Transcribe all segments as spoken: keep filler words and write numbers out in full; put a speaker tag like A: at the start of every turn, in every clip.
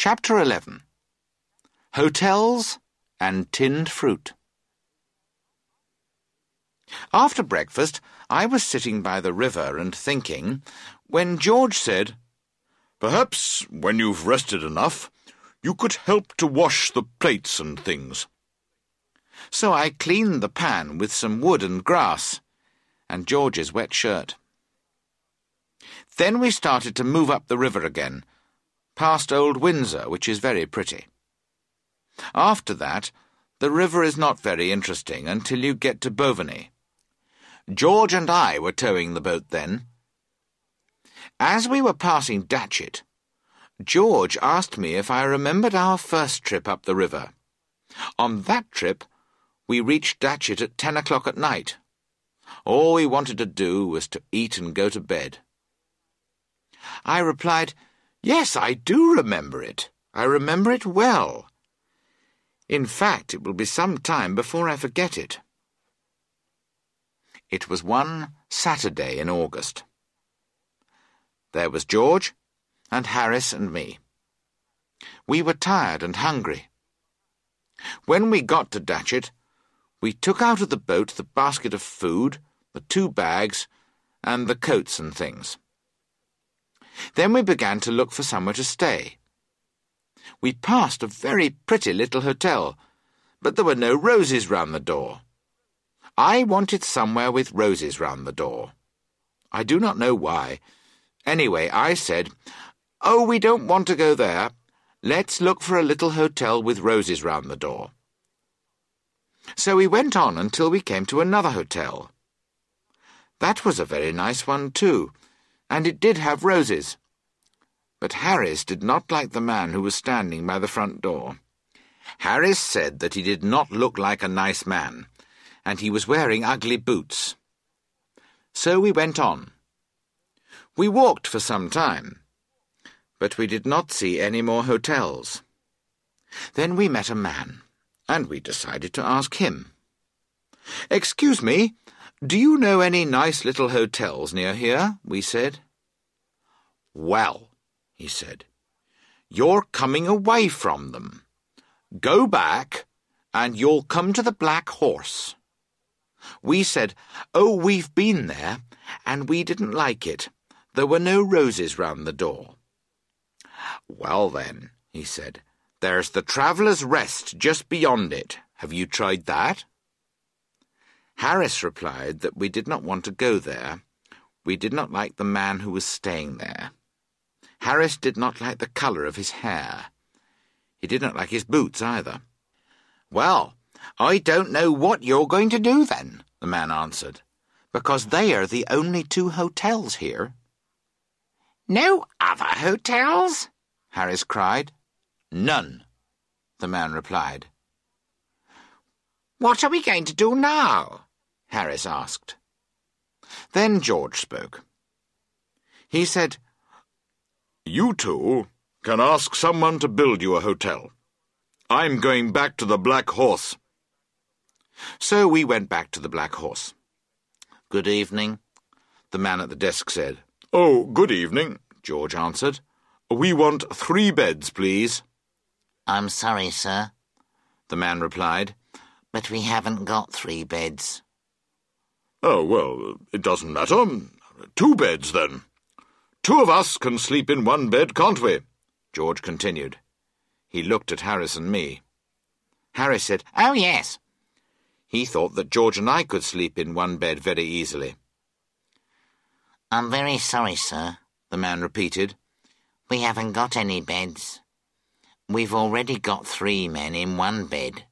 A: Chapter eleven. Hotels and Tinned Fruit. After breakfast, I was sitting by the river and thinking, when George said,
B: "Perhaps, when you've rested enough, you could help to wash the plates and things."
A: So I cleaned the pan with some wood and grass, and George's wet shirt. Then we started to move up the river again, past Old Windsor, which is very pretty. After that, the river is not very interesting until you get to Bovany. George and I were towing the boat then. As we were passing Datchet, George asked me if I remembered our first trip up the river. On that trip, we reached Datchet at ten o'clock at night. All we wanted to do was to eat and go to bed. I replied, "Yes, I do remember it. I remember it well. In fact, it will be some time before I forget it." It was one Saturday in August. There was George and Harris and me. We were tired and hungry. When we got to Datchet, we took out of the boat the basket of food, the two bags, and the coats and things. Then we began to look for somewhere to stay. We passed a very pretty little hotel, but there were no roses round the door. I wanted somewhere with roses round the door. I do not know why. Anyway, I said, "Oh, we don't want to go there. Let's look for a little hotel with roses round the door." So we went on until we came to another hotel. That was a very nice one too, and it did have roses. But Harris did not like the man who was standing by the front door. Harris said that he did not look like a nice man, and he was wearing ugly boots. So we went on. We walked for some time, but we did not see any more hotels. Then we met a man, and we decided to ask him. "Excuse me, do you know any nice little hotels near here?" we said. "Well," he said, "you're coming away from them. Go back, and you'll come to the Black Horse." We said, "Oh, we've been there, and we didn't like it. There were no roses round the door." "Well then," he said, "there's the Traveller's Rest just beyond it. Have you tried that?" Harris replied that we did not want to go there. We did not like the man who was staying there. Harris did not like the colour of his hair. He did not like his boots either. "Well, I don't know what you're going to do then," the man answered, "because they are the only two hotels here." "No other hotels?" Harris cried. "None," the man replied. "What are we going to do now?" Harris asked. Then George spoke. He said, "You two can ask someone to build you a hotel. I'm going back to the Black Horse." So we went back to the Black Horse. "Good evening," the man at the desk said. "Oh, good evening," George answered. "We want three beds, please."
C: "I'm sorry, sir," the man replied, "but we haven't got three beds."
B: "Oh, well, it doesn't matter. Two beds, then. Two of us can sleep in one bed, can't we?" George continued. He looked at Harris and me. Harris said, "Oh, yes." He thought that George and I could sleep in one bed very easily.
C: "I'm very sorry, sir," the man repeated. "We haven't got any beds. We've already got three men in one bed."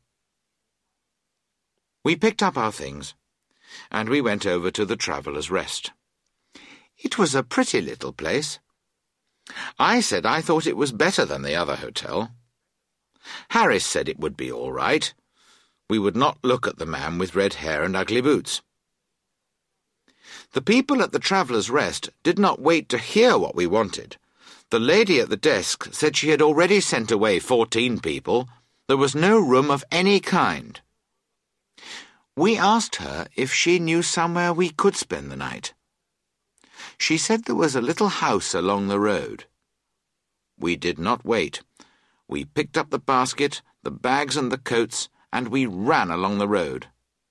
A: We picked up our things, and we went over to the Traveller's Rest. It was a pretty little place. I said I thought it was better than the other hotel. Harris said it would be all right. We would not look at the man with red hair and ugly boots. The people at the Traveller's Rest did not wait to hear what we wanted. The lady at the desk said she had already sent away fourteen people. There was no room of any kind. We asked her if she knew somewhere we could spend the night. She said there was a little house along the road. We did not wait. We picked up the basket, the bags and the coats, and we ran along the road.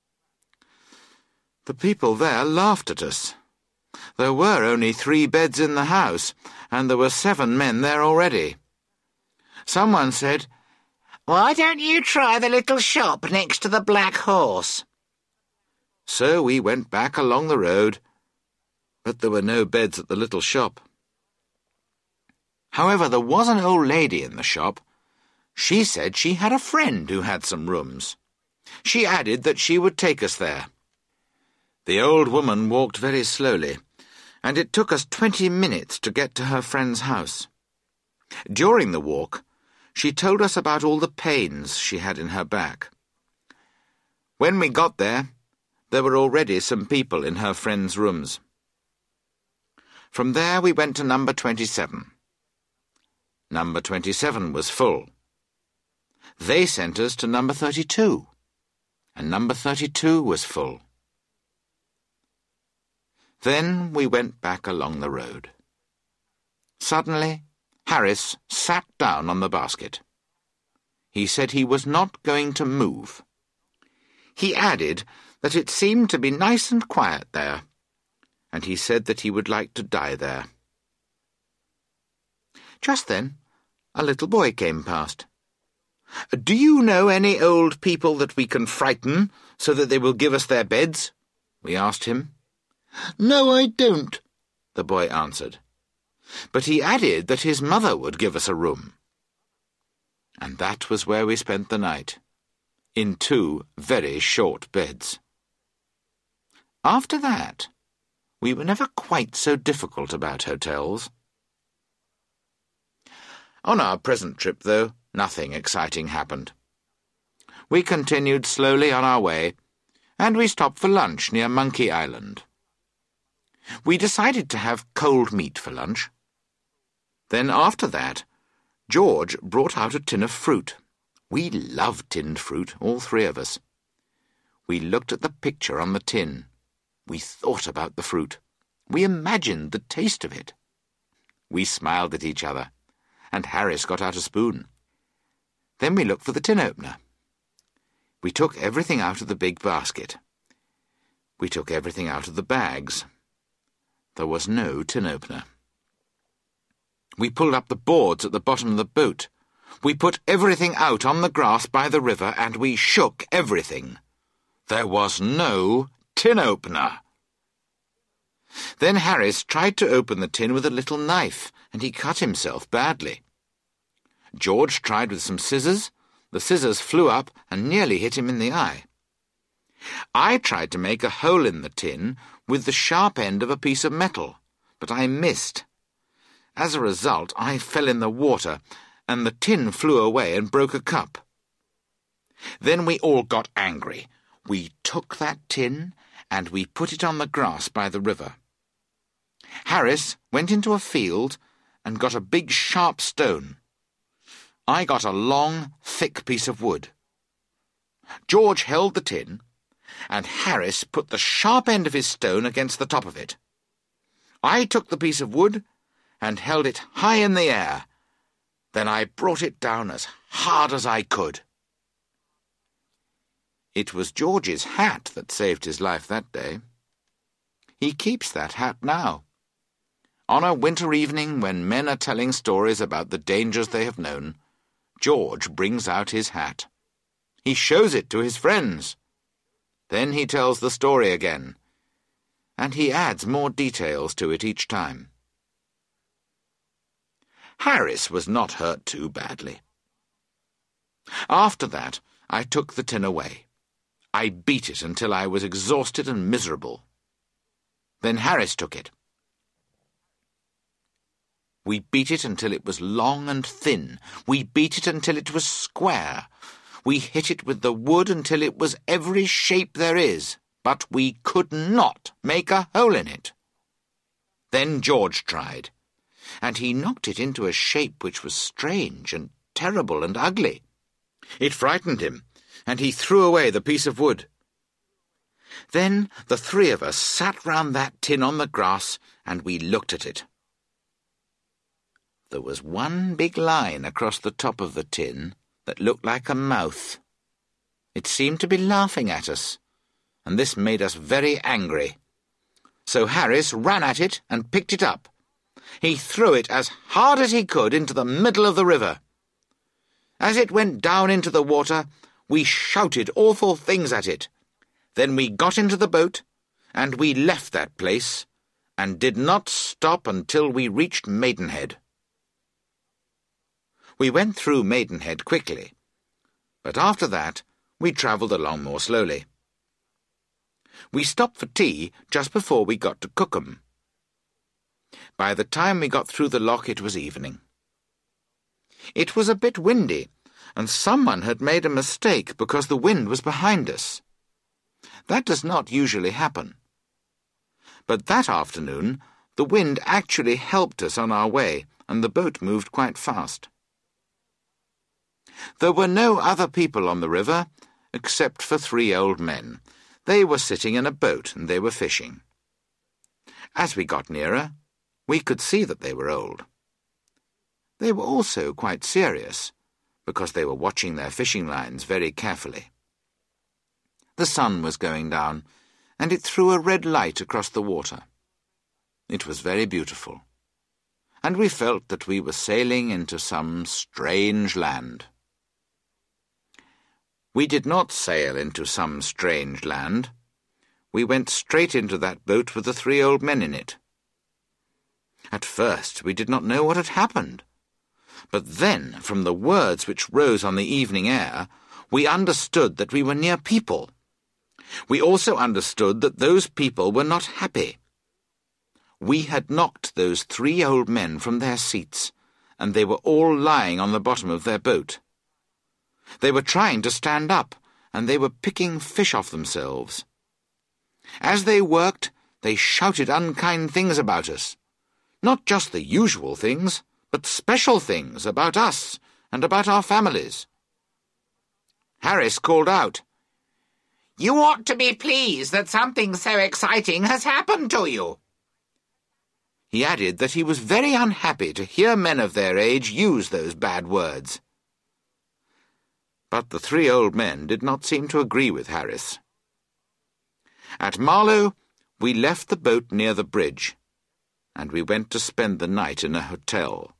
A: The people there laughed at us. There were only three beds in the house, and there were seven men there already. Someone said,
C: "Why don't you try the little shop next to the Black Horse?"
A: So we went back along the road, but there were no beds at the little shop. However, there was an old lady in the shop. She said she had a friend who had some rooms. She added that she would take us there. The old woman walked very slowly, and it took us twenty minutes to get to her friend's house. During the walk, she told us about all the pains she had in her back. When we got there, there were already some people in her friend's rooms. From there we went to number twenty-seven. Number twenty-seven was full. They sent us to number thirty-two, and number thirty-two was full. Then we went back along the road. Suddenly, Harris sat down on the basket. He said he was not going to move. He added that it seemed to be nice and quiet there, and he said that he would like to die there. Just then, a little boy came past. "Do you know any old people that we can frighten so that they will give us their beds?" we asked him. "No, I don't," the boy answered. But he added that his mother would give us a room. And that was where we spent the night, in two very short beds. After that, we were never quite so difficult about hotels. On our present trip, though, nothing exciting happened. We continued slowly on our way, and we stopped for lunch near Monkey Island. We decided to have cold meat for lunch. Then after that, George brought out a tin of fruit. We love tinned fruit, all three of us. We looked at the picture on the tin. We thought about the fruit. We imagined the taste of it. We smiled at each other, and Harris got out a spoon. Then we looked for the tin opener. We took everything out of the big basket. We took everything out of the bags. There was no tin opener. We pulled up the boards at the bottom of the boat. We put everything out on the grass by the river, and we shook everything. There was no tin opener. Then Harris tried to open the tin with a little knife, and he cut himself badly. George tried with some scissors. The scissors flew up and nearly hit him in the eye. I tried to make a hole in the tin with the sharp end of a piece of metal, but I missed. As a result, I fell in the water, and the tin flew away and broke a cup. Then we all got angry. We took that tin, and we put it on the grass by the river. Harris went into a field and got a big sharp stone. I got a long, thick piece of wood. George held the tin, and Harris put the sharp end of his stone against the top of it. I took the piece of wood and held it high in the air. Then I brought it down as hard as I could. It was George's hat that saved his life that day. He keeps that hat now. On a winter evening when men are telling stories about the dangers they have known, George brings out his hat. He shows it to his friends. Then he tells the story again, and he adds more details to it each time. Harris was not hurt too badly. After that, I took the tin away. I beat it until I was exhausted and miserable. Then Harris took it. We beat it until it was long and thin. We beat it until it was square. We hit it with the wood until it was every shape there is, but we could not make a hole in it. Then George tried, and he knocked it into a shape which was strange and terrible and ugly. It frightened him, and he threw away the piece of wood. Then the three of us sat round that tin on the grass, and we looked at it. There was one big line across the top of the tin that looked like a mouth. It seemed to be laughing at us, and this made us very angry. So Harris ran at it and picked it up. He threw it as hard as he could into the middle of the river. As it went down into the water, we shouted awful things at it. Then we got into the boat, and we left that place, and did not stop until we reached Maidenhead. We went through Maidenhead quickly, but after that we travelled along more slowly. We stopped for tea just before we got to Cookham. By the time we got through the lock it was evening. It was a bit windy, and someone had made a mistake because the wind was behind us. That does not usually happen. But that afternoon the wind actually helped us on our way, and the boat moved quite fast. There were no other people on the river, except for three old men. They were sitting in a boat and they were fishing. As we got nearer, we could see that they were old. They were also quite serious, because they were watching their fishing lines very carefully. The sun was going down, and it threw a red light across the water. It was very beautiful, and we felt that we were sailing into some strange land. We did not sail into some strange land. We went straight into that boat with the three old men in it. At first we did not know what had happened, but then, from the words which rose on the evening air, we understood that we were near people. We also understood that those people were not happy. We had knocked those three old men from their seats, and they were all lying on the bottom of their boat. They were trying to stand up, and they were picking fish off themselves. As they worked, they shouted unkind things about us. Not just the usual things, but special things about us and about our families. Harris called out, "You ought to be pleased that something so exciting has happened to you." He added that he was very unhappy to hear men of their age use those bad words. But the three old men did not seem to agree with Harris. At Marlow, we left the boat near the bridge, and we went to spend the night in a hotel.